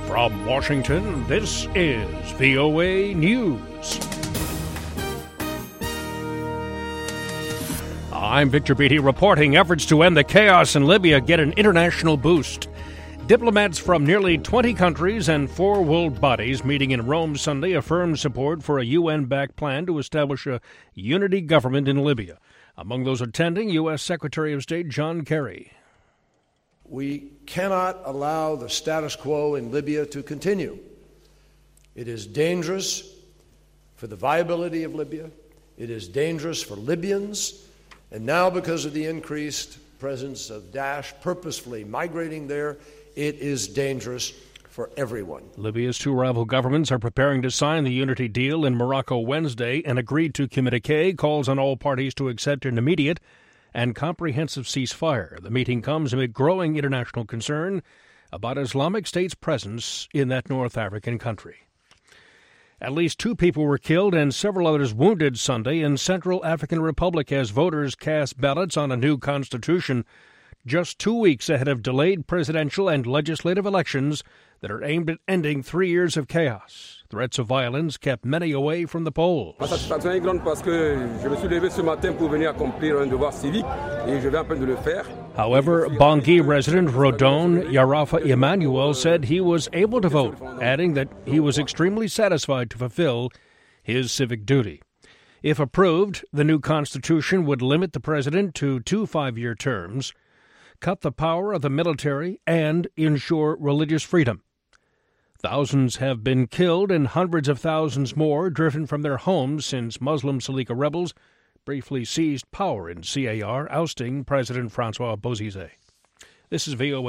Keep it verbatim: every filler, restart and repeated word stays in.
From Washington, this is V O A News. I'm Victor Beatty reporting efforts to end the chaos in Libya get an international boost. Diplomats from nearly twenty countries and four world bodies meeting in Rome Sunday affirmed support for a U N-backed plan to establish a unity government in Libya. Among those attending, U S. Secretary of State John Kerry. We cannot allow the status quo in Libya to continue. It is dangerous for the viability of Libya. It is dangerous for Libyans. And now, because of the increased presence of Daesh purposefully migrating there, it is dangerous for everyone. Libya's two rival governments are preparing to sign the unity deal in Morocco Wednesday. An agreed-to communique calls on all parties to accept an immediate and comprehensive ceasefire. The meeting comes amid growing international concern about Islamic State's presence in that North African country. At least two people were killed and several others wounded Sunday in Central African Republic as voters cast ballots on a new constitution just two weeks ahead of delayed presidential and legislative elections that are aimed at ending three years of chaos. Threats of violence kept many away from the polls. Ma satisfaction est grande parce que je me suis levé ce matin pour venir accomplir un devoir civique et je viens à peine de le faire. However, Bangui resident Rodon Yarafa Emmanuel said he was able to vote, adding that he was extremely satisfied to fulfill his civic duty. If approved, the new constitution would limit the president to two five-year terms, cut the power of the military, and ensure religious freedom. Thousands have been killed and hundreds of thousands more driven from their homes since Muslim Salika rebels briefly seized power in C A R, ousting President Francois Bozizé. This is V O A.